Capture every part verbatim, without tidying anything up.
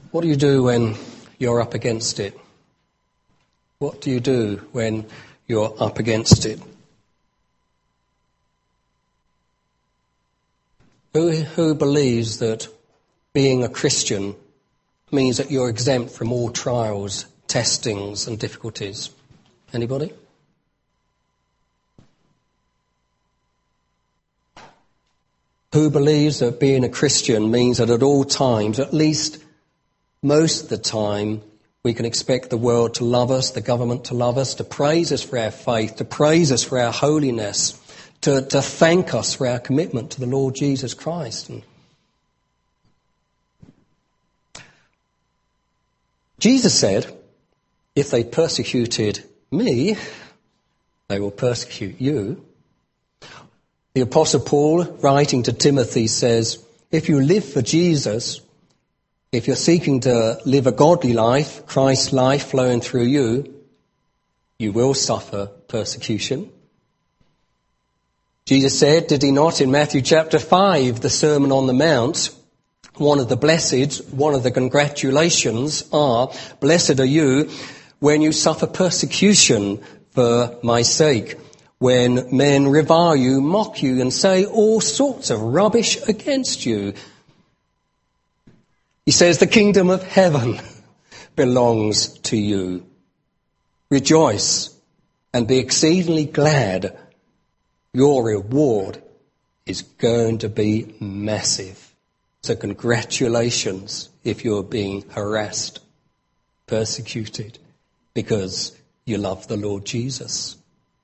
What do you do when you're up against it? What do you do when you're up against it? Who, who believes that being a Christian means that you're exempt from all trials, testings and difficulties? Anybody? Who believes that being a Christian means that at all times, at least most of the time, we can expect the world to love us, the government to love us, to praise us for our faith, to praise us for our holiness, to, to thank us for our commitment to the Lord Jesus Christ. And Jesus said, if they persecuted me, they will persecute you. The Apostle Paul, writing to Timothy, says, if you live for Jesus, if you're seeking to live a godly life, Christ's life flowing through you, you will suffer persecution. Jesus said, did he not, in Matthew chapter five, the Sermon on the Mount, one of the blesseds, one of the congratulations are, blessed are you when you suffer persecution for my sake, when men revile you, mock you, and say all sorts of rubbish against you. He says, the kingdom of heaven belongs to you. Rejoice and be exceedingly glad. Your reward is going to be massive. So congratulations if you're being harassed, persecuted, because you love the Lord Jesus.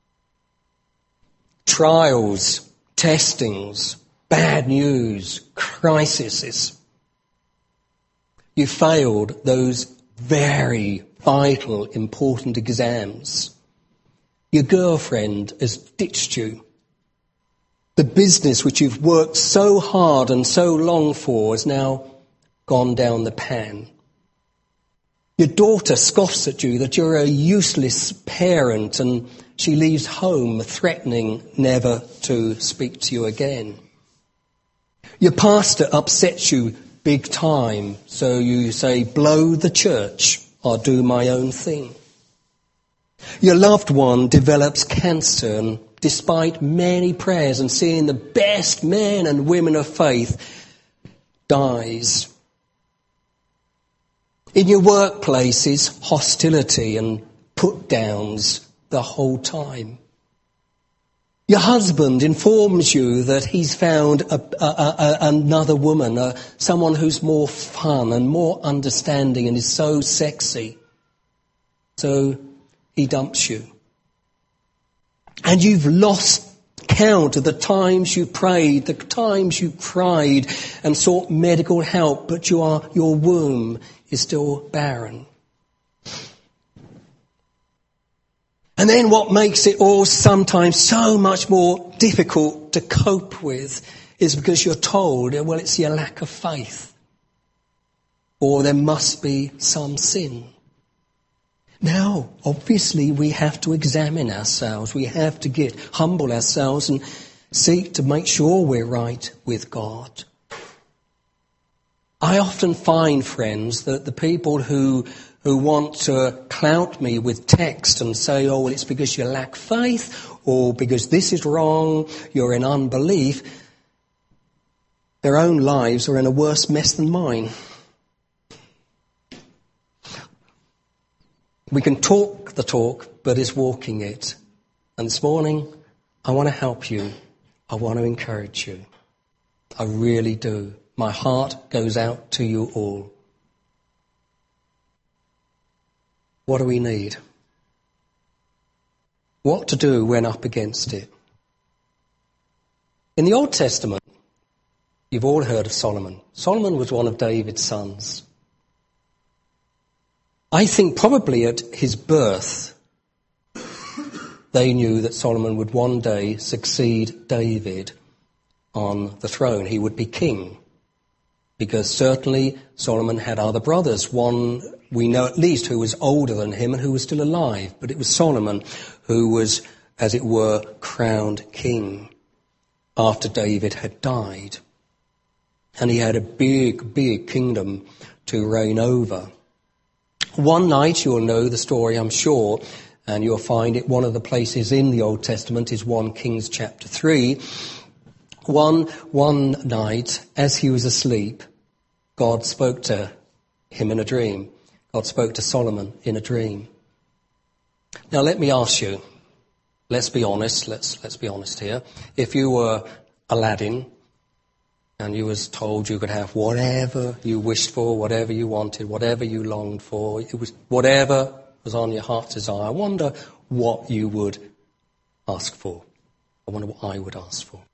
Trials, testings, bad news, crises. You failed those very vital, important exams. Your girlfriend has ditched you. The business which you've worked so hard and so long for has now gone down the pan. Your daughter scoffs at you that you're a useless parent and she leaves home threatening never to speak to you again. Your pastor upsets you big time, so you say, blow the church or do my own thing. Your loved one develops cancer and despite many prayers and seeing the best men and women of faith, dies. In your workplaces, hostility and put-downs the whole time. Your husband informs you that he's found a, a, a, another woman, a, someone who's more fun and more understanding and is so sexy. So he dumps you. And you've lost count of the times you prayed, the times you cried and sought medical help, but you are, your womb is still barren. And then what makes it all sometimes so much more difficult to cope with is because you're told, well, it's your lack of faith. Or there must be some sin. Now, obviously, we have to examine ourselves. We have to get humble ourselves and seek to make sure we're right with God. I often find, friends, that the people who who want to clout me with text and say, oh, well, it's because you lack faith, or because this is wrong, you're in unbelief, their own lives are in a worse mess than mine. We can talk the talk, but it's walking it. And this morning, I want to help you. I want to encourage you. I really do. My heart goes out to you all. What do we need? What to do when up against it? In the Old Testament, you've all heard of Solomon. Solomon was one of David's sons. I think probably at his birth, they knew that Solomon would one day succeed David on the throne. He would be king. Because certainly Solomon had other brothers. One we know at least who was older than him and who was still alive. But it was Solomon who was, as it were, crowned king after David had died. And he had a big, big kingdom to reign over. One night, you'll know the story, I'm sure, and you'll find it one of the places in the Old Testament is First Kings chapter three. One, one night, as he was asleep, God spoke to him in a dream. God spoke to Solomon in a dream. Now let me ask you, let's be honest, let's, let's be honest here. If you were Aladdin and you was told you could have whatever you wished for, whatever you wanted, whatever you longed for, it was whatever was on your heart's desire, I wonder what you would ask for. I wonder what I would ask for.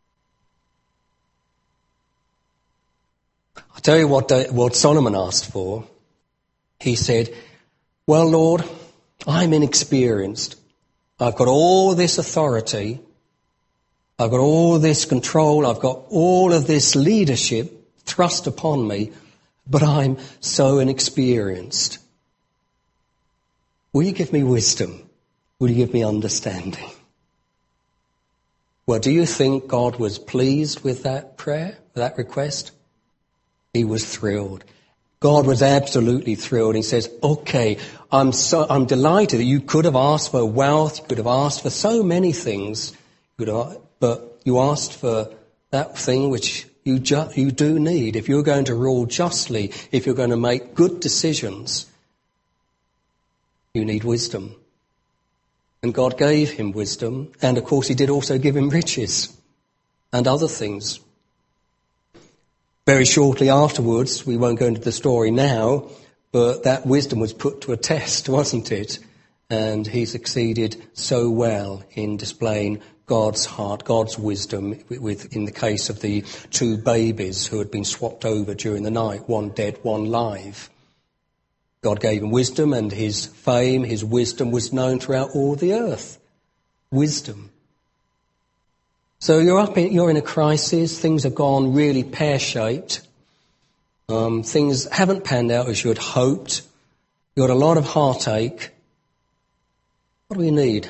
I'll tell you what, what Solomon asked for. He said, well, Lord, I'm inexperienced. I've got all this authority. I've got all this control. I've got all of this leadership thrust upon me, but I'm so inexperienced. Will you give me wisdom? Will you give me understanding? Well, do you think God was pleased with that prayer, with that request? He was thrilled. God was absolutely thrilled. He says, okay, I'm so, I'm delighted that you could have asked for wealth, you could have asked for so many things, you could have, but you asked for that thing which you ju- you do need. If you're going to rule justly, if you're going to make good decisions, you need wisdom. And God gave him wisdom, and of course he did also give him riches and other things. Very shortly afterwards, we won't go into the story now, but that wisdom was put to a test, wasn't it? And he succeeded so well in displaying God's heart, God's wisdom, with, in the case of the two babies who had been swapped over during the night, one dead, one live. God gave him wisdom, and his fame, his wisdom was known throughout all the earth. Wisdom. So you're up in, you're in a crisis. Things have gone really pear-shaped. Um, things haven't panned out as you had hoped. You've got a lot of heartache. What do we need?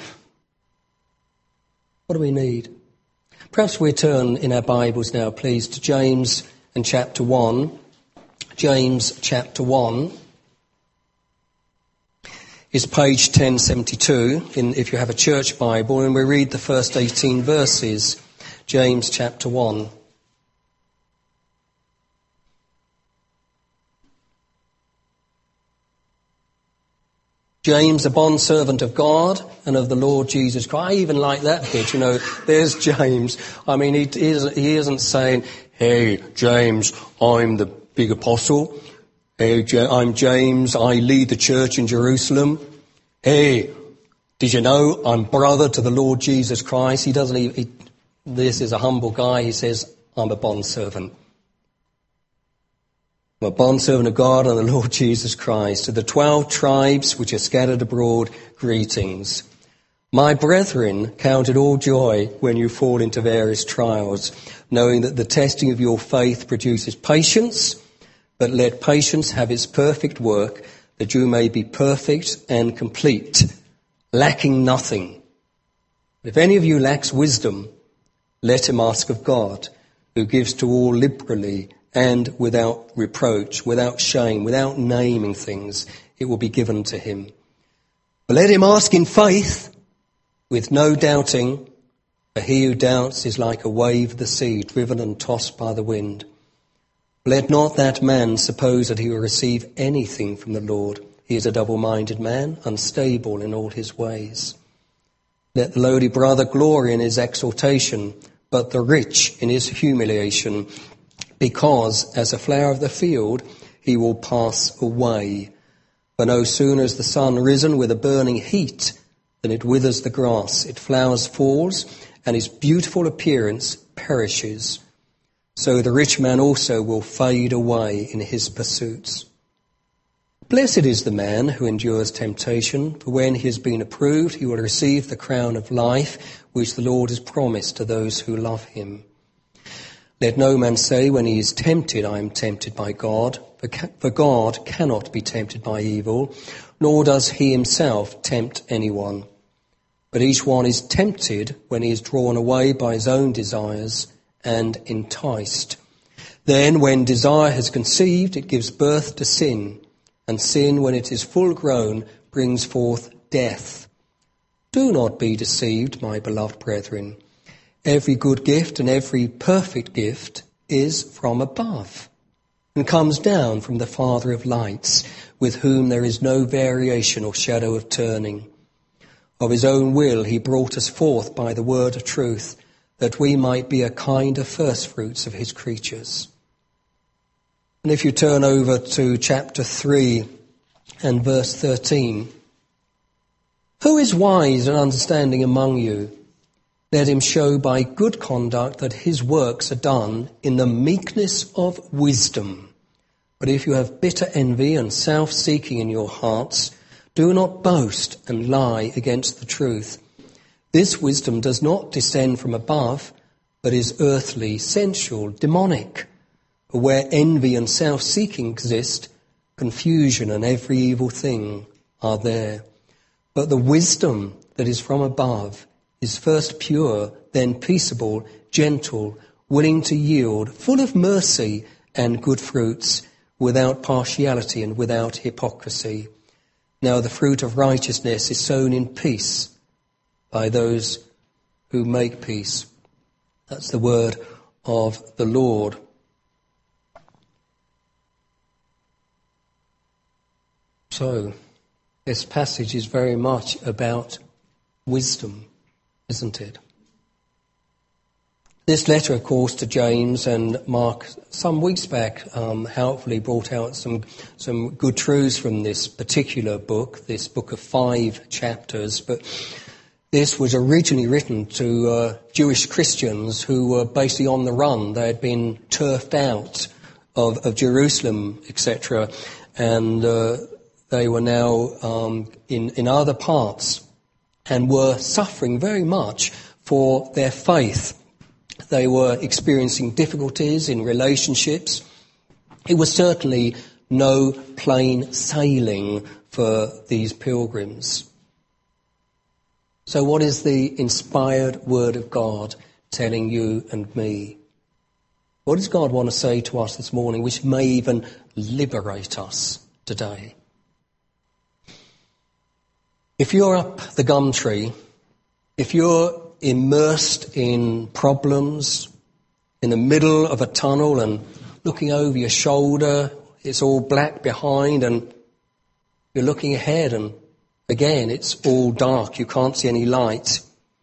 What do we need? Perhaps we turn in our Bibles now, please, to James and chapter one. James chapter one is page ten seventy-two, in, if you have a church Bible, and we read the first eighteen verses. James chapter one. James, a bondservant of God and of the Lord Jesus Christ. I even like that bit, you know. There's James. I mean, he, he, isn't, he isn't saying, hey, James, I'm the big apostle. Hey, I'm James, I lead the church in Jerusalem. Hey, did you know I'm brother to the Lord Jesus Christ? He doesn't even, he, this is a humble guy. He says, I'm a bondservant. I'm a bondservant of God and the Lord Jesus Christ. To the twelve tribes which are scattered abroad, greetings. My brethren, count it all joy when you fall into various trials, knowing that the testing of your faith produces patience. But let patience have its perfect work, that you may be perfect and complete, lacking nothing. If any of you lacks wisdom, let him ask of God, who gives to all liberally and without reproach, without shame, without naming things. It will be given to him. But let him ask in faith, with no doubting, for he who doubts is like a wave of the sea, driven and tossed by the wind. Let not that man suppose that he will receive anything from the Lord. He is a double-minded man, unstable in all his ways. Let the lowly brother glory in his exaltation, but the rich in his humiliation, because as a flower of the field he will pass away. For no sooner is the sun risen with a burning heat than it withers the grass, its flowers falls, and his beautiful appearance perishes. So the rich man also will fade away in his pursuits. Blessed is the man who endures temptation, for when he has been approved, he will receive the crown of life, which the Lord has promised to those who love him. Let no man say when he is tempted, I am tempted by God, for God cannot be tempted by evil, nor does he himself tempt anyone. But each one is tempted when he is drawn away by his own desires and enticed. Then, when desire has conceived, it gives birth to sin, and sin, when it is full grown, brings forth death. Do not be deceived, my beloved brethren. Every good gift and every perfect gift is from above, and comes down from the Father of lights, with whom there is no variation or shadow of turning. Of his own will he brought us forth by the word of truth, that we might be a kind of firstfruits of his creatures. And if you turn over to chapter three and verse thirteen, who is wise and understanding among you? Let him show by good conduct that his works are done in the meekness of wisdom. But if you have bitter envy and self-seeking in your hearts, do not boast and lie against the truth. This wisdom does not descend from above, but is earthly, sensual, demonic. For where envy and self-seeking exist, confusion and every evil thing are there. But the wisdom that is from above is first pure, then peaceable, gentle, willing to yield, full of mercy and good fruits, without partiality and without hypocrisy. Now the fruit of righteousness is sown in peace by those who make peace. That's the word of the Lord. So, this passage is very much about wisdom, isn't it? This letter, of course, to James and Mark, some weeks back, um, helpfully brought out some some good truths from this particular book, this book of five chapters. But this was originally written to uh, Jewish Christians who were basically on the run. They had been turfed out of, of Jerusalem, et cetera, and uh, they were now um, in, in other parts and were suffering very much for their faith. They were experiencing difficulties in relationships. It was certainly no plain sailing for these pilgrims. So what is the inspired word of God telling you and me? What does God want to say to us this morning, which may even liberate us today? If you're up the gum tree, if you're immersed in problems, in the middle of a tunnel and looking over your shoulder, it's all black behind and you're looking ahead and again it's all dark, you can't see any light.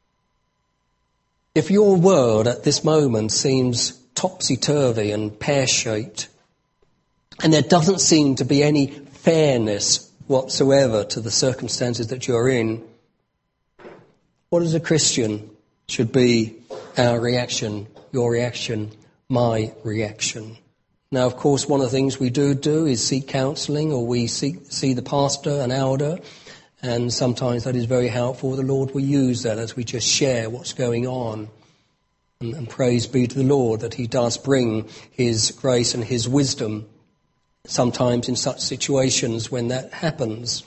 If your world at this moment seems topsy-turvy and pear-shaped and there doesn't seem to be any fairness whatsoever to the circumstances that you're in, what as a Christian should be our reaction, your reaction, my reaction? Now, of course, one of the things we do do is seek counselling, or we seek, see the pastor, an elder, and sometimes that is very helpful. The Lord will use that as we just share what's going on. And, and praise be to the Lord that he does bring his grace and his wisdom sometimes in such situations when that happens.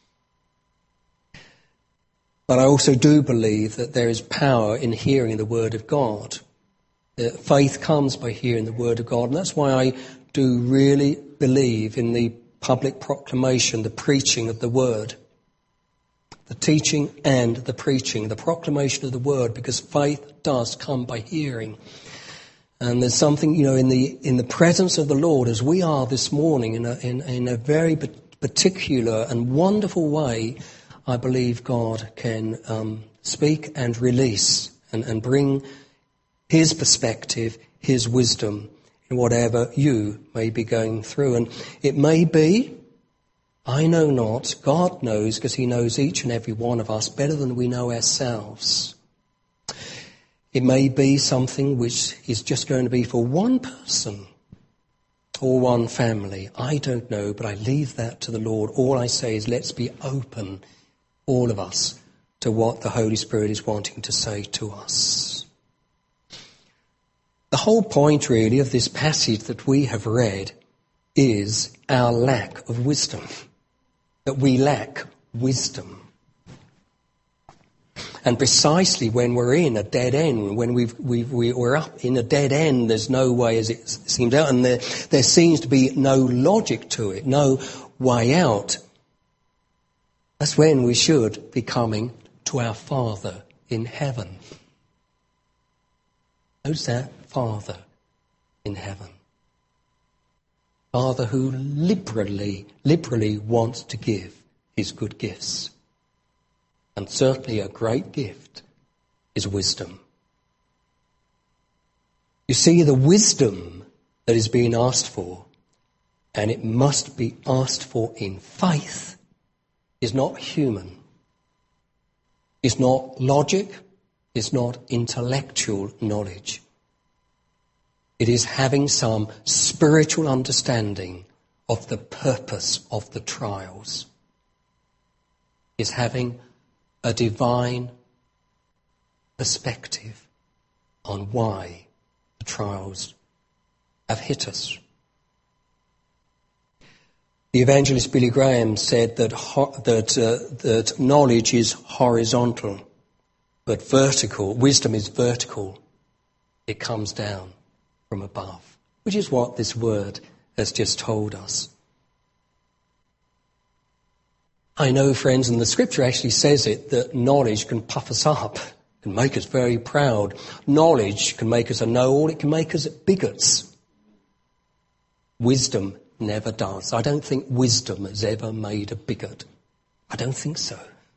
But I also do believe that there is power in hearing the word of God. Uh, faith comes by hearing the word of God, and that's why I do really believe in the public proclamation, the preaching of the word. The teaching and the preaching, the proclamation of the word, because faith does come by hearing. And there's something, you know, in the in the presence of the Lord, as we are this morning, in a, in, in a very particular and wonderful way, I believe God can um, speak and release and, and bring his perspective, his wisdom in whatever you may be going through. And it may be, I know not, God knows, because he knows each and every one of us better than we know ourselves. It may be something which is just going to be for one person or one family. I don't know, but I leave that to the Lord. All I say is let's be open, all of us, to what the Holy Spirit is wanting to say to us. The whole point, really, of this passage that we have read is our lack of wisdom, that we lack wisdom. And precisely when we're in a dead end, when we've, we've, we, we're up in a dead end, there's no way as it seems out, and there, there seems to be no logic to it, no way out. That's when we should be coming to our Father in heaven. Who's that? Father in heaven. Father who liberally, liberally wants to give his good gifts. And certainly a great gift is wisdom. You see, the wisdom that is being asked for, and it must be asked for in faith, is not human. It's not logic. It's not intellectual knowledge. It is having some spiritual understanding of the purpose of the trials. It's having a divine perspective on why the trials have hit us. The evangelist Billy Graham said that ho- that uh, that knowledge is horizontal, but vertical. Wisdom is vertical. It comes down from above, which is what this word has just told us. I know, friends, and the scripture actually says it, that knowledge can puff us up, can make us very proud. Knowledge can make us a know-all, it can make us bigots. Wisdom never does. I don't think wisdom has ever made a bigot. I don't think so.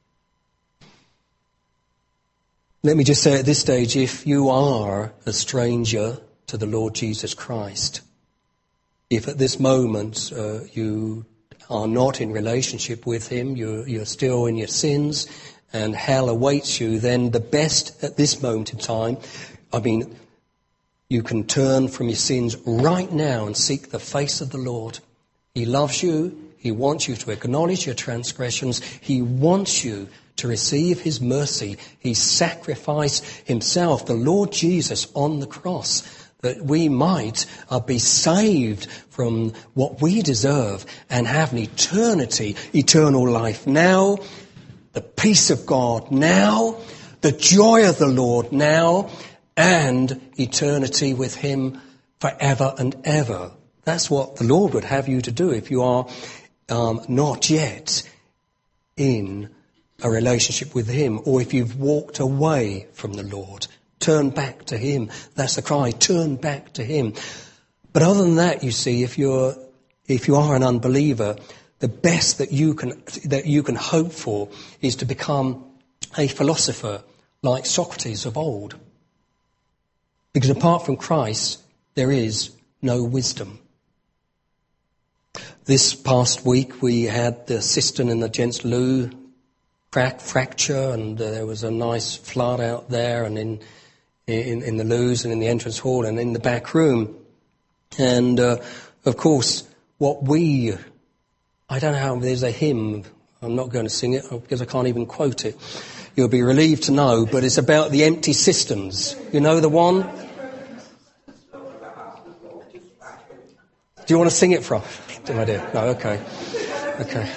Let me just say at this stage, if you are a stranger to the Lord Jesus Christ, if at this moment uh, you are not in relationship with him, you're, you're still in your sins and hell awaits you, then the best at this moment in time, I mean, you can turn from your sins right now and seek the face of the Lord. He loves you. He wants you to acknowledge your transgressions. He wants you to receive his mercy. He sacrificed himself, the Lord Jesus, on the cross, that we might uh, be saved from what we deserve and have an eternity, eternal life now, the peace of God now, the joy of the Lord now, and eternity with him forever and ever. That's what the Lord would have you to do if you are um, not yet in a relationship with him, or if you've walked away from the Lord. Turn back to him. That's the cry. Turn back to him. But other than that, you see, if you're if you are an unbeliever, the best that you can that you can hope for is to become a philosopher like Socrates of old. Because apart from Christ, there is no wisdom. This past week we had the cistern in the Gents Loo crack fracture, and uh, there was a nice flood out there, and in In, in the loos and in the entrance hall and in the back room. And, uh, of course, what we... I don't know how... There's a hymn. I'm not going to sing it because I can't even quote it. You'll be relieved to know, but it's about the empty cisterns. You know the one? Do you want to sing it from? No idea. No, okay. Okay.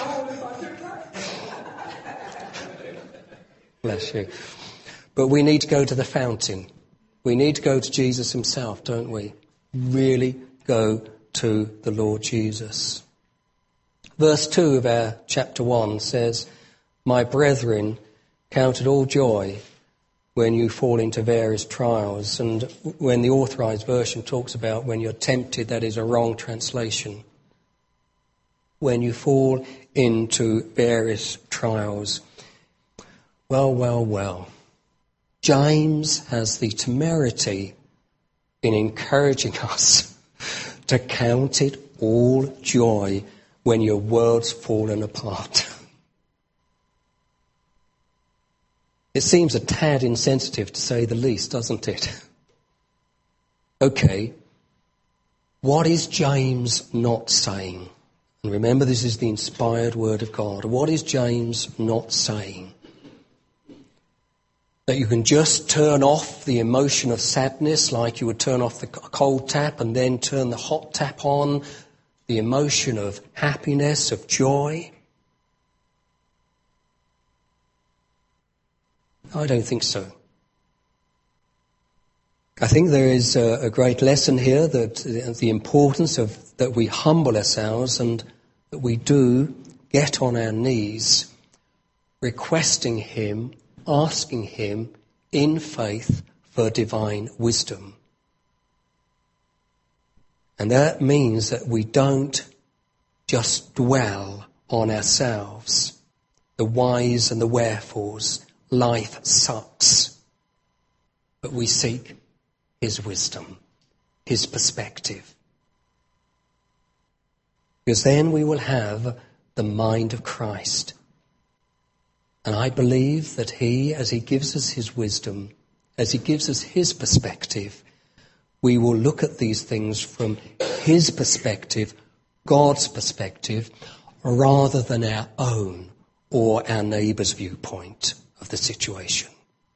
Bless you. But we need to go to the fountain. We need to go to Jesus himself, don't we? Really go to the Lord Jesus. Verse two of our chapter one says, "My brethren, count it all joy when you fall into various trials." And when the Authorized Version talks about when you're tempted, that is a wrong translation. When you fall into various trials. Well, well, well. James has the temerity in encouraging us to count it all joy when your world's fallen apart. It seems a tad insensitive, to say the least, doesn't it? Okay, what is James not saying? And remember, this is the inspired word of God. What is James not saying? That you can just turn off the emotion of sadness like you would turn off the cold tap and then turn the hot tap on, the emotion of happiness, of joy. I don't think so. I think there is a, a great lesson here that the importance of that we humble ourselves and that we do get on our knees, requesting him, asking him in faith for divine wisdom. And that means that we don't just dwell on ourselves, the whys and the wherefores. Life sucks. But we seek his wisdom, his perspective. Because then we will have the mind of Christ. And I believe that he, as he gives us his wisdom, as he gives us his perspective, we will look at these things from his perspective, God's perspective, rather than our own or our neighbour's viewpoint of the situation.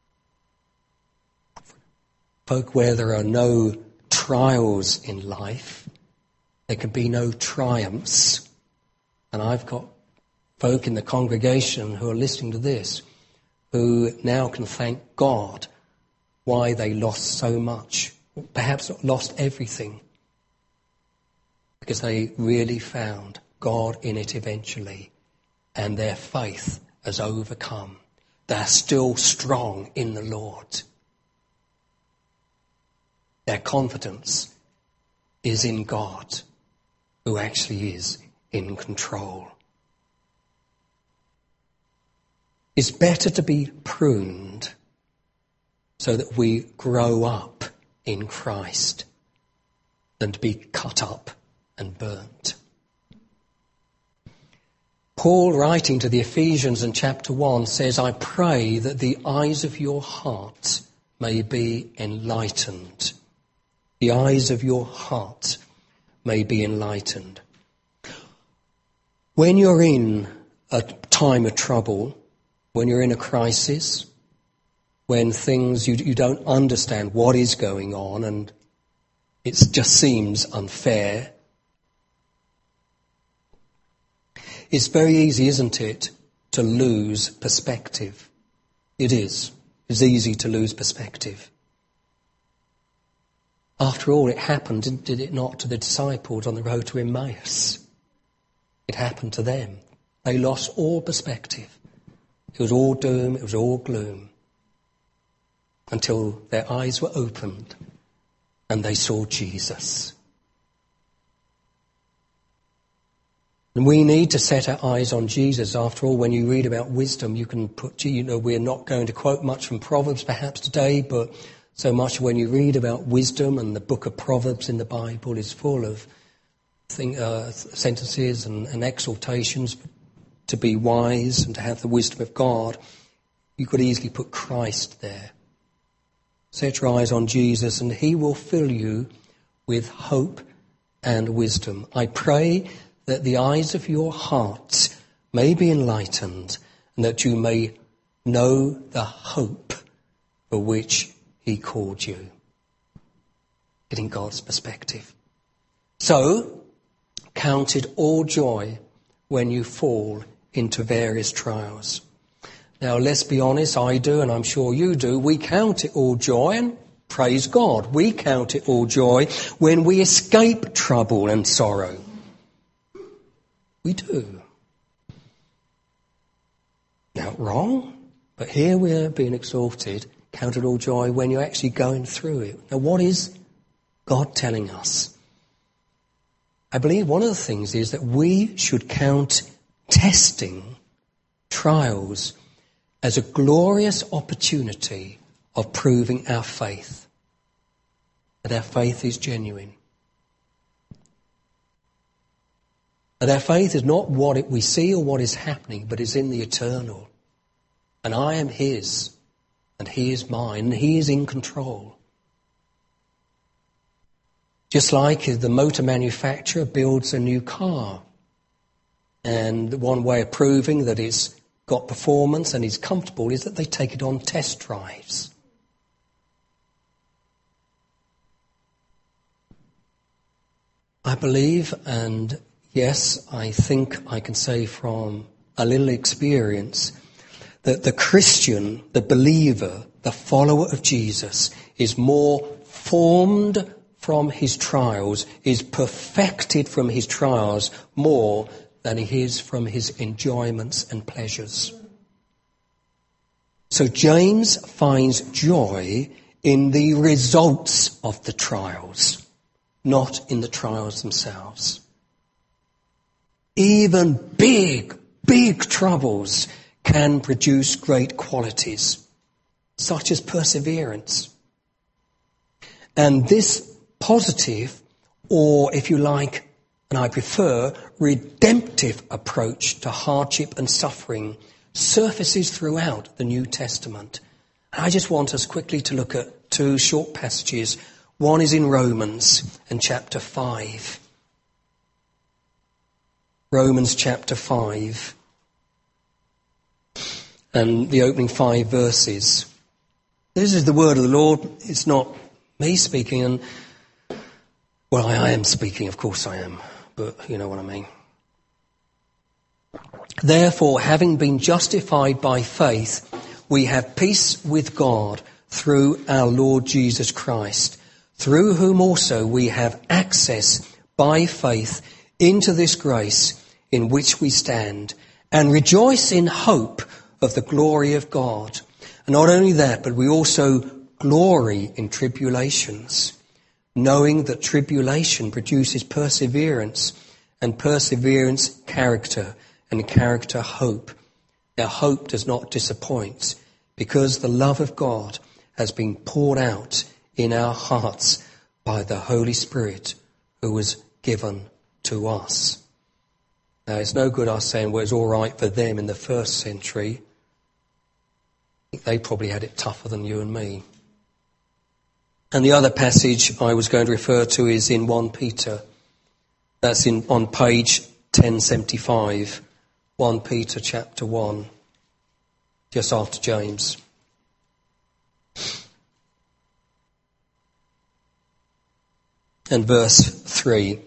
Folk, where there are no trials in life, there can be no triumphs. And I've got folk in the congregation who are listening to this who now can thank God why they lost so much, perhaps lost everything, because they really found God in it eventually, and their faith has overcome. They're still strong in the Lord. Their confidence is in God, who actually is in control. It's better to be pruned so that we grow up in Christ than to be cut up and burnt. Paul, writing to the Ephesians in chapter one, says, I pray that the eyes of your heart may be enlightened. The eyes of your heart may be enlightened. When you're in a time of trouble, when you're in a crisis, when things, you, you don't understand what is going on and it just seems unfair, it's very easy, isn't it, to lose perspective. It is. It's easy to lose perspective. After all, it happened, did it not, to the disciples on the road to Emmaus? It happened to them. They lost all perspective. It was all doom, it was all gloom, until their eyes were opened and they saw Jesus. And we need to set our eyes on Jesus. After all, when you read about wisdom, you can put, you know, we're not going to quote much from Proverbs perhaps today, but so much when you read about wisdom, and the book of Proverbs in the Bible is full of thing, uh, sentences and, and exhortations to be wise and to have the wisdom of God. You could easily put Christ there. Set your eyes on Jesus and he will fill you with hope and wisdom. I pray that the eyes of your hearts may be enlightened and that you may know the hope for which he called you. Getting God's perspective. So, count it all joy when you fall into various trials. Now, let's be honest, I do, and I'm sure you do. We count it all joy, and praise God, we count it all joy when we escape trouble and sorrow. We do. Not wrong, but here we are being exalted. Count it all joy when you're actually going through it. Now, what is God telling us? I believe one of the things is that we should count testing, trials, as a glorious opportunity of proving our faith, that our faith is genuine. That our faith is not what it, we see or what is happening, but is in the eternal. And I am his. And he is mine, and he is in control. Just like the motor manufacturer builds a new car. And one way of proving that it's got performance and is comfortable is that they take it on test drives. I believe, and yes, I think I can say from a little experience, that the Christian, the believer, the follower of Jesus is more formed from his trials, is perfected from his trials more than he is from his enjoyments and pleasures. So James finds joy in the results of the trials, not in the trials themselves. Even big, big troubles can produce great qualities, such as perseverance. And this positive, or if you like, and I prefer, redemptive approach to hardship and suffering surfaces throughout the New Testament. I just want us quickly to look at two short passages. One is in Romans and chapter five. Romans chapter five. And the opening five verses. This is the word of the Lord. It's not me speaking. And, well, I, I am speaking, of course I am. But you know what I mean. Therefore, having been justified by faith, we have peace with God through our Lord Jesus Christ, through whom also we have access by faith into this grace in which we stand, and rejoice in hope of the glory of God. And not only that, but we also glory in tribulations, knowing that tribulation produces perseverance, and perseverance character, and character hope. Our hope does not disappoint, because the love of God has been poured out in our hearts by the Holy Spirit who was given to us. Now, it's no good us saying, well, it's all right for them in the first century. I think they probably had it tougher than you and me. And the other passage I was going to refer to is in First Peter. That's in on page ten seventy-five. First Peter chapter one, just after James. And verse three.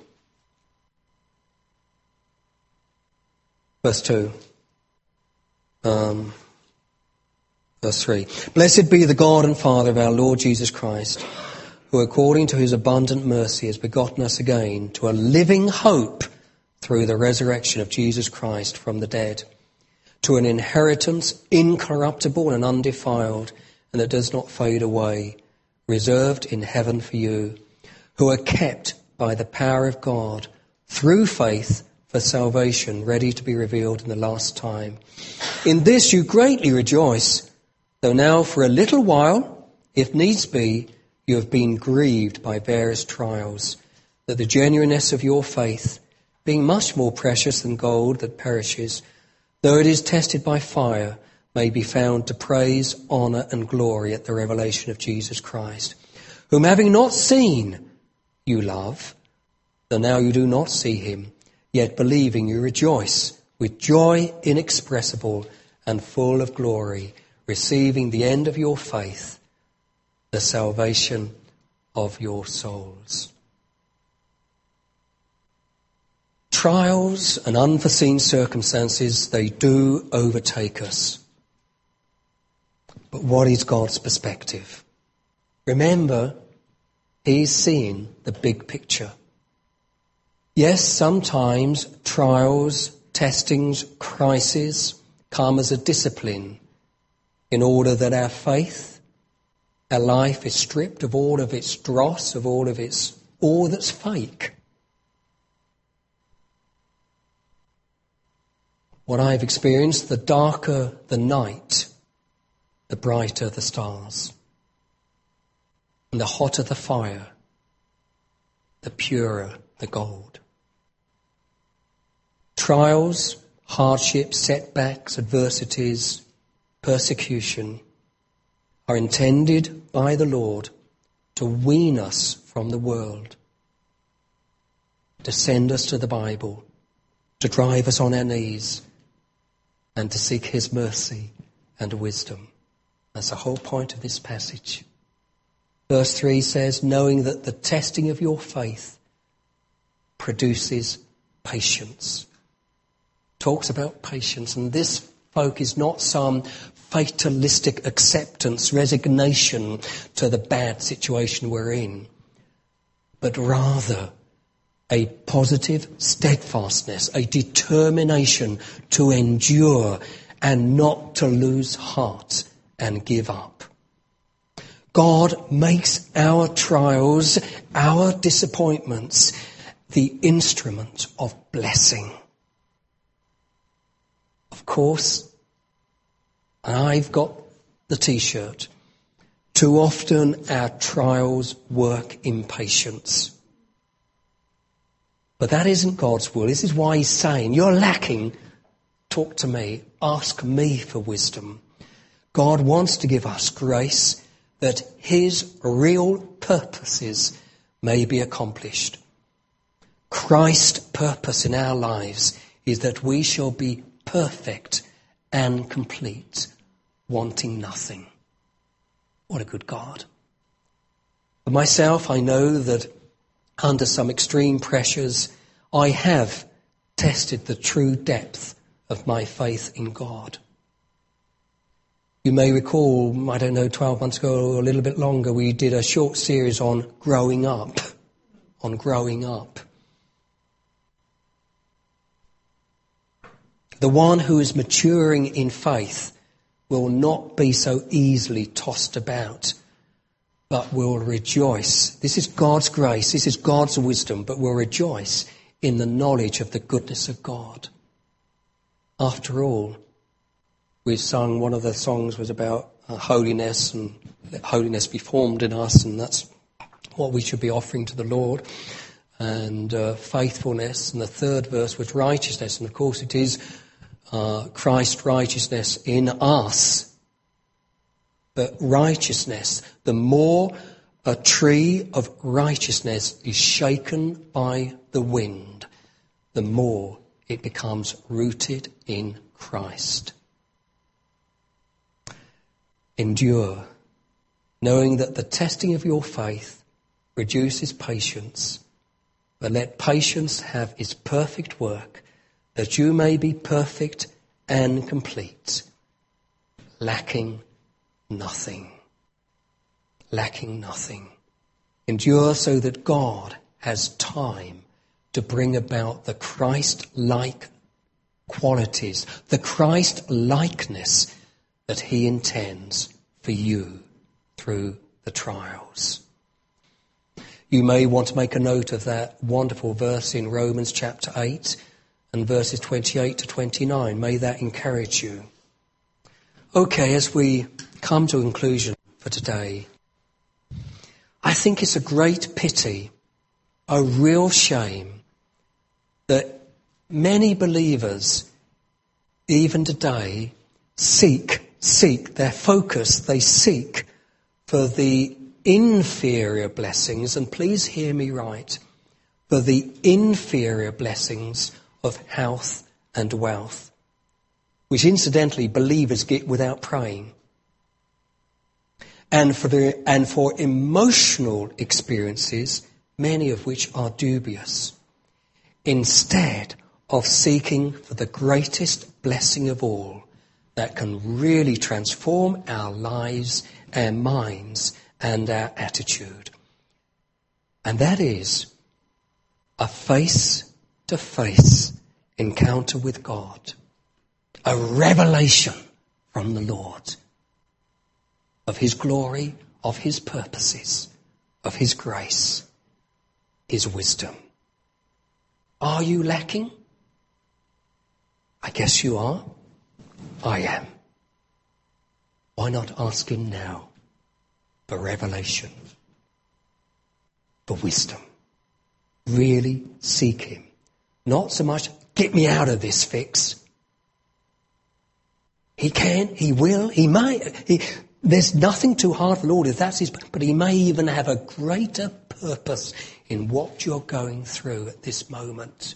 Verse two. Um, verse three. Blessed be the God and Father of our Lord Jesus Christ, who according to his abundant mercy has begotten us again to a living hope through the resurrection of Jesus Christ from the dead, to an inheritance incorruptible and undefiled, and that does not fade away, reserved in heaven for you, who are kept by the power of God through faith for salvation, ready to be revealed in the last time. In this you greatly rejoice, though now for a little while, if needs be, you have been grieved by various trials, that the genuineness of your faith, being much more precious than gold that perishes, though it is tested by fire, may be found to praise, honour and glory at the revelation of Jesus Christ, whom having not seen you love, though now you do not see him, yet believing you rejoice with joy inexpressible and full of glory, receiving the end of your faith, the salvation of your souls. Trials and unforeseen circumstances, they do overtake us. But what is God's perspective? Remember, he's seeing the big picture. Yes, sometimes trials, testings, crises come as a discipline in order that our faith, our life is stripped of all of its dross, of all of its, all that's fake. What I've experienced, the darker the night, the brighter the stars. And the hotter the fire, the purer the gold. Trials, hardships, setbacks, adversities, persecution are intended by the Lord to wean us from the world, to send us to the Bible, to drive us on our knees, and to seek his mercy and wisdom. That's the whole point of this passage. Verse three says, knowing that the testing of your faith produces patience. Talks about patience, and this folk is not some fatalistic acceptance, resignation to the bad situation we're in, but rather a positive steadfastness, a determination to endure and not to lose heart and give up. God makes our trials, our disappointments, the instrument of blessing. Of course, and I've got the t-shirt, too often our trials work in patience. But that isn't God's will. This is why he's saying, you're lacking, talk to me, ask me for wisdom. God wants to give us grace that his real purposes may be accomplished. Christ's purpose in our lives is that we shall be perfect and complete, wanting nothing. What a good God. For myself, I know that under some extreme pressures, I have tested the true depth of my faith in God. You may recall, I don't know, twelve months ago or a little bit longer, we did a short series on growing up, on growing up. The one who is maturing in faith will not be so easily tossed about, but will rejoice. This is God's grace, this is God's wisdom, but will rejoice in the knowledge of the goodness of God. After all, we sung, one of the songs was about uh, holiness, and let holiness be formed in us, and that's what we should be offering to the Lord, and uh, faithfulness. And the third verse was righteousness, and of course it is uh, Christ's righteousness in us. But righteousness, the more a tree of righteousness is shaken by the wind, the more it becomes rooted in Christ. Endure, knowing that the testing of your faith produces patience, but let patience have its perfect work, that you may be perfect and complete, lacking nothing. Lacking nothing. Endure so that God has time to bring about the Christ-like qualities, the Christ-likeness that he intends for you through the trials. You may want to make a note of that wonderful verse in Romans chapter eight and verses twenty-eight to twenty-nine. May that encourage you. Okay, as we come to a conclusion for today, I think it's a great pity, a real shame, that many believers, even today, seek, seek, their focus, they seek for the inferior blessings, and please hear me right, for the inferior blessings of health and wealth, which incidentally believers get without praying. And for the, and for emotional experiences, many of which are dubious, instead of seeking for the greatest blessing of all that can really transform our lives, our minds, and our attitude. And that is a face-to-face encounter with God, a revelation from the Lord of his glory, of his purposes, of his grace, his wisdom. Are you lacking? I guess you are. I am. Why not ask him now for revelation, for wisdom? Really seek him. Not so much, get me out of this fix. He can, he will, he may. He, there's nothing too hard for the Lord if that's his, but he may even have a greater purpose in what you're going through at this moment.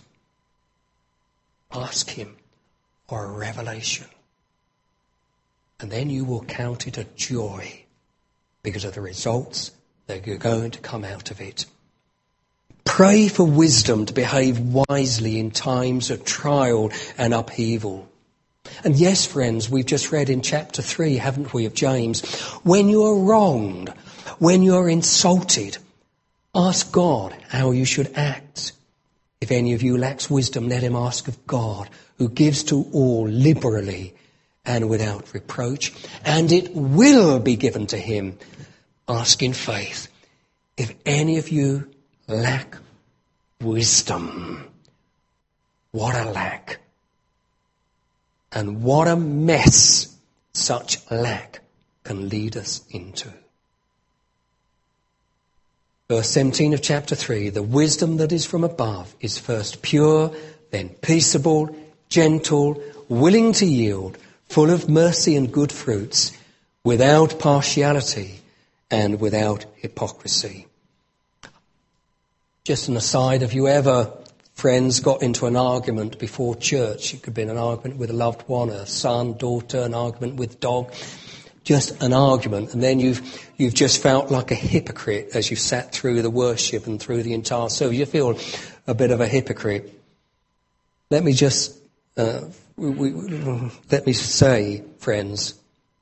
Ask him for a revelation. And then you will count it a joy because of the results that are going to come out of it. Pray for wisdom to behave wisely in times of trial and upheaval. And yes, friends, we've just read in chapter three, haven't we, of James, when you are wronged, when you are insulted, ask God how you should act. If any of you lacks wisdom, let him ask of God, who gives to all liberally and without reproach, and it will be given to him. Ask in faith. If any of you lack wisdom, what a lack. And what a mess such lack can lead us into. Verse seventeen of chapter three, the wisdom that is from above is first pure, then peaceable, gentle, willing to yield, full of mercy and good fruits, without partiality and without hypocrisy. Just an aside, have you ever, friends, got into an argument before church? It could be an argument with a loved one, a son, daughter, an argument with dog, just an argument, and then you've you've just felt like a hypocrite as you sat through the worship and through the entire service. You feel a bit of a hypocrite. Let me just uh, we, we, let me say, friends,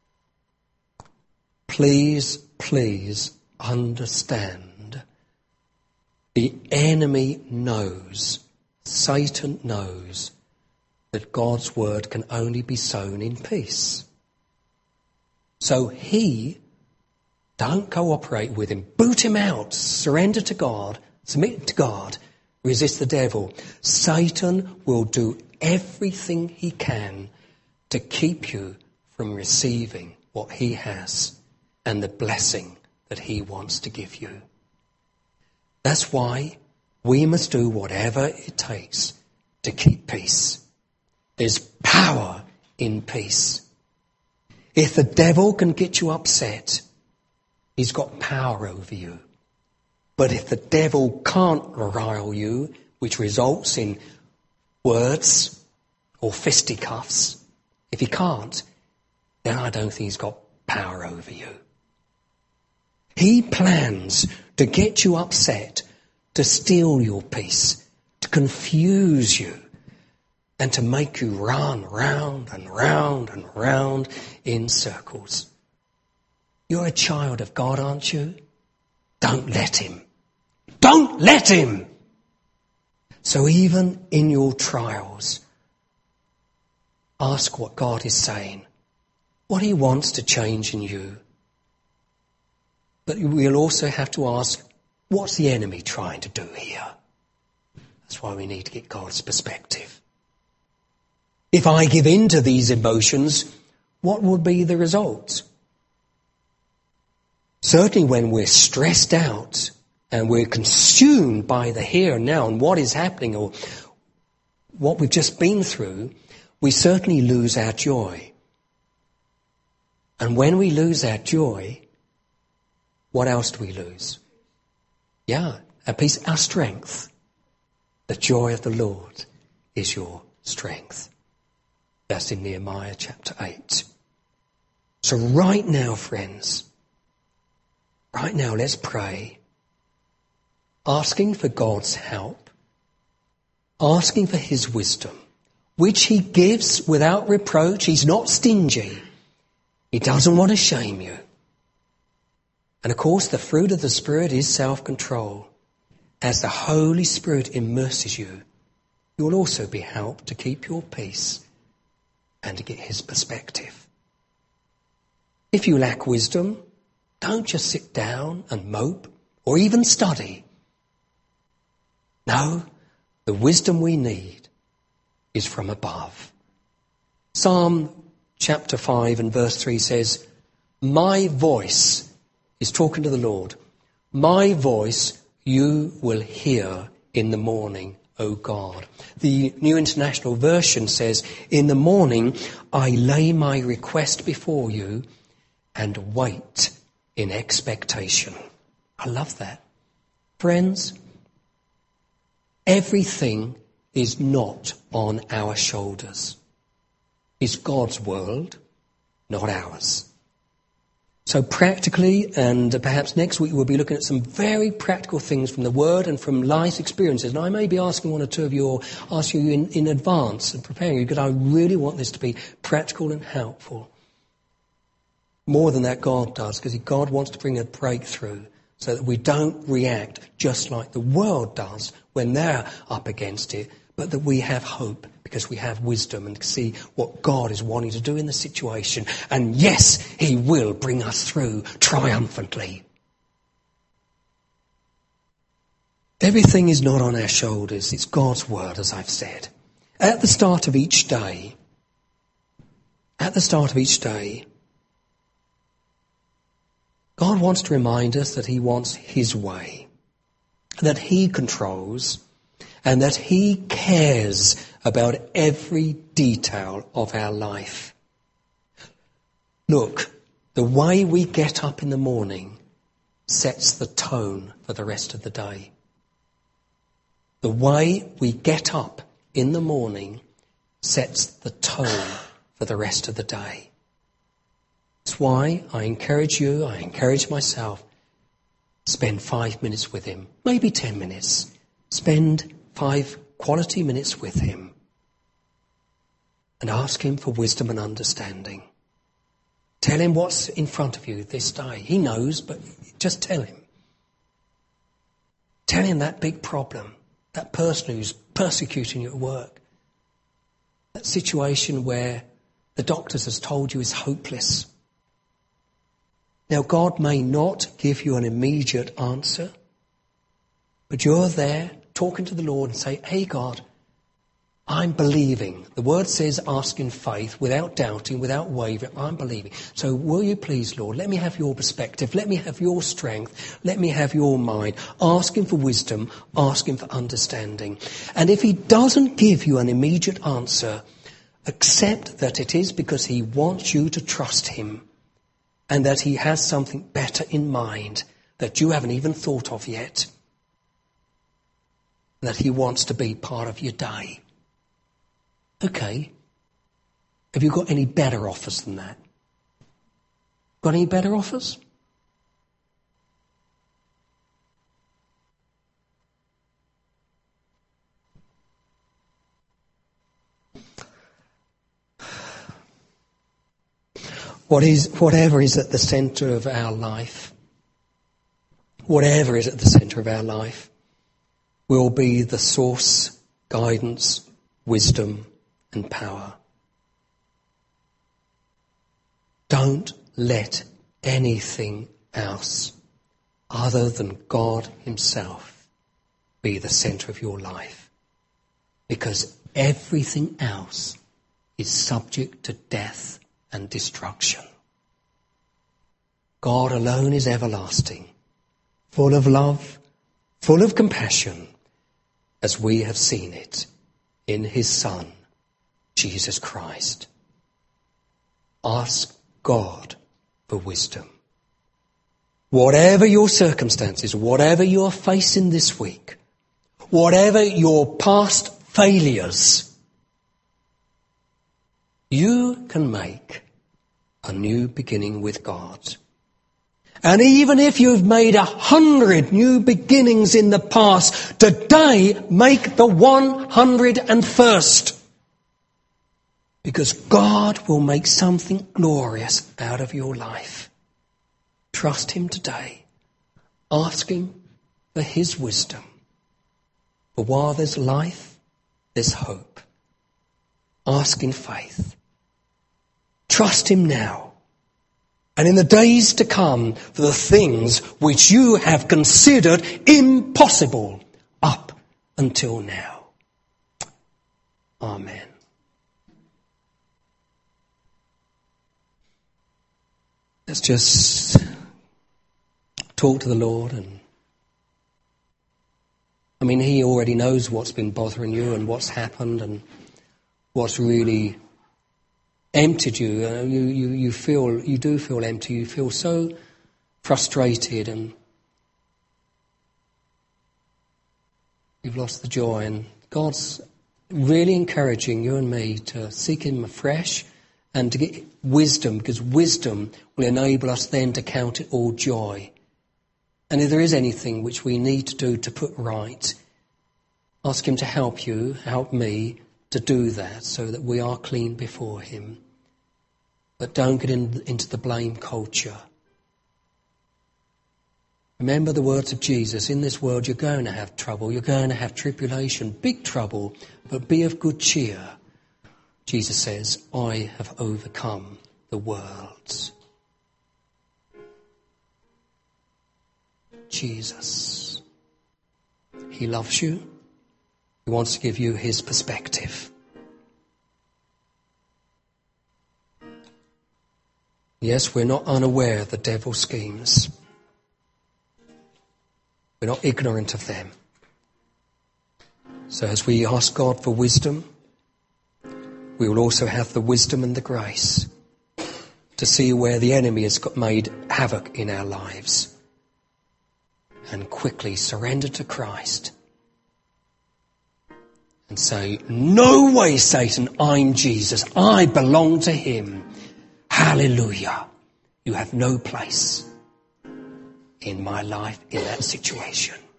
please, please understand. The enemy knows, Satan knows, that God's word can only be sown in peace. So he, don't cooperate with him. Boot him out. Surrender to God. Submit to God. Resist the devil. Satan will do everything he can to keep you from receiving what he has and the blessing that he wants to give you. That's why we must do whatever it takes to keep peace. There's power in peace. If the devil can get you upset, he's got power over you. But if the devil can't rile you, which results in words or fisticuffs, if he can't, then I don't think he's got power over you. He plans to get you upset, to steal your peace, to confuse you, and to make you run round and round and round in circles. You're a child of God, aren't you? Don't let him. Don't let him! So even in your trials, ask what God is saying, what he wants to change in you. But we'll also have to ask, what's the enemy trying to do here? That's why we need to get God's perspective. If I give in to these emotions, what would be the result? Certainly when we're stressed out and we're consumed by the here and now and what is happening or what we've just been through, we certainly lose our joy. And when we lose our joy, what else do we lose? Yeah, our peace, our strength. The joy of the Lord is your strength. That's in Nehemiah chapter eight. So right now, friends, right now let's pray, asking for God's help, asking for his wisdom, which he gives without reproach. He's not stingy. He doesn't want to shame you. And of course, the fruit of the Spirit is self-control. As the Holy Spirit immerses you, you will also be helped to keep your peace and to get his perspective. If you lack wisdom, don't just sit down and mope or even study. No, the wisdom we need is from above. Psalm chapter five and verse three says, my voice is talking to the Lord. My voice you will hear in the morning, O God. The New International Version says, in the morning I lay my request before you and wait in expectation. I love that. Friends, everything is not on our shoulders. It's God's world, not ours. So practically, and perhaps next week we'll be looking at some very practical things from the Word and from life experiences. And I may be asking one or two of you, or ask you in, in advance and preparing you, because I really want this to be practical and helpful. More than that, God does, because God wants to bring a breakthrough so that we don't react just like the world does when they're up against it, but that we have hope because we have wisdom and see what God is wanting to do in the situation. And yes, he will bring us through triumphantly. Everything is not on our shoulders. It's God's word, as I've said. At the start of each day, at the start of each day, God wants to remind us that he wants his way, that he controls, and that he cares about every detail of our life. Look, the way we get up in the morning sets the tone for the rest of the day. The way we get up in the morning sets the tone for the rest of the day. That's why I encourage you, I encourage myself, spend five minutes with him, maybe ten minutes. Spend five quality minutes with him and ask him for wisdom and understanding. Tell him what's in front of you this day. He knows, but just tell him. Tell him that big problem, that person who's persecuting you at work, that situation where the doctors has told you is hopeless. Now, God may not give you an immediate answer, but you're there talking to the Lord and say, hey, God, I'm believing. The word says ask in faith, without doubting, without wavering. I'm believing. So will you please, Lord, let me have your perspective. Let me have your strength. Let me have your mind. Ask him for wisdom. Ask him for understanding. And if he doesn't give you an immediate answer, accept that it is because he wants you to trust him and that he has something better in mind that you haven't even thought of yet. That he wants to be part of your day. Okay. Have you got any better offers than that? Got any better offers? What is, whatever is at the centre of our life, whatever is at the centre of our life, will be the source, guidance, wisdom, and power. Don't let anything else other than God himself be the centre of your life, because everything else is subject to death and destruction. God alone is everlasting, full of love, full of compassion, as we have seen it in his Son, Jesus Christ. Ask God for wisdom. Whatever your circumstances, whatever you're facing this week, whatever your past failures, you can make a new beginning with God. And even if you've made a hundred new beginnings in the past, today make the one hundred and first. Because God will make something glorious out of your life. Trust him today. Ask him for his wisdom. For while there's life, there's hope. Ask in faith. Trust him now. And in the days to come, for the things which you have considered impossible up until now. Amen. Let's just talk to the Lord. And I mean, he already knows what's been bothering you and what's happened and what's really emptied you. Uh, you, you, you feel, you do feel empty. You feel so frustrated and you've lost the joy. And God's really encouraging you and me to seek him afresh and to get wisdom, because wisdom will enable us then to count it all joy. And if there is anything which we need to do to put right, ask him to help you, help me to do that so that we are clean before him. But don't get in, into the blame culture. Remember the words of Jesus, in this world you're going to have trouble, you're going to have tribulation, big trouble, but be of good cheer. Jesus says, I have overcome the world. Jesus, he loves you. He wants to give you his perspective. Yes, we're not unaware of the devil's schemes. We're not ignorant of them. So as we ask God for wisdom, we will also have the wisdom and the grace to see where the enemy has got made havoc in our lives and quickly surrender to Christ and say, no way, Satan, I'm Jesus. I belong to him. Hallelujah. You have no place in my life in that situation.